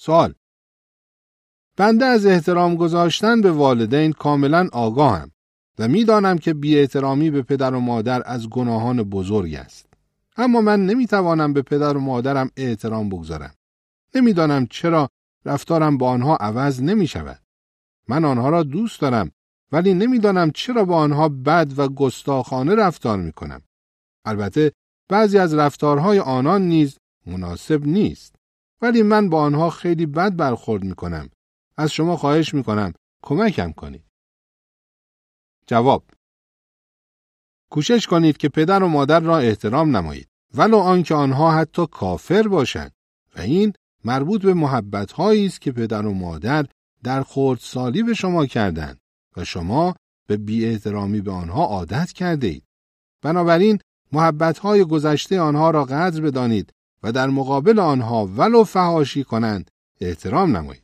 سوال: بنده از احترام گذاشتن به والدین کاملا آگاهم و می‌دانم که بی‌احترامی به پدر و مادر از گناهان بزرگ است. اما من نمی‌توانم به پدر و مادرم احترام بگذارم. نمی‌دانم چرا رفتارم با آنها عوض نمی‌شود. من آنها را دوست دارم ولی نمی‌دانم چرا با آنها بد و گستاخانه رفتار می‌کنم. البته بعضی از رفتارهای آنان نیز مناسب نیست، ولی من با آنها خیلی بد برخورد می‌کنم. از شما خواهش می‌کنم کمکم کنید. جواب: کوشش کنید که پدر و مادر را احترام نمایید، ولو آنکه آنها حتی کافر باشند، و این مربوط به محبت‌هایی است که پدر و مادر در خردسالی به شما کردند و شما به بی‌احترامی به آنها عادت کرده اید. بنابراین محبت‌های گذشته آنها را قدر بدانید و در مقابل آنها ولو فحاشی کنند احترام نمایید.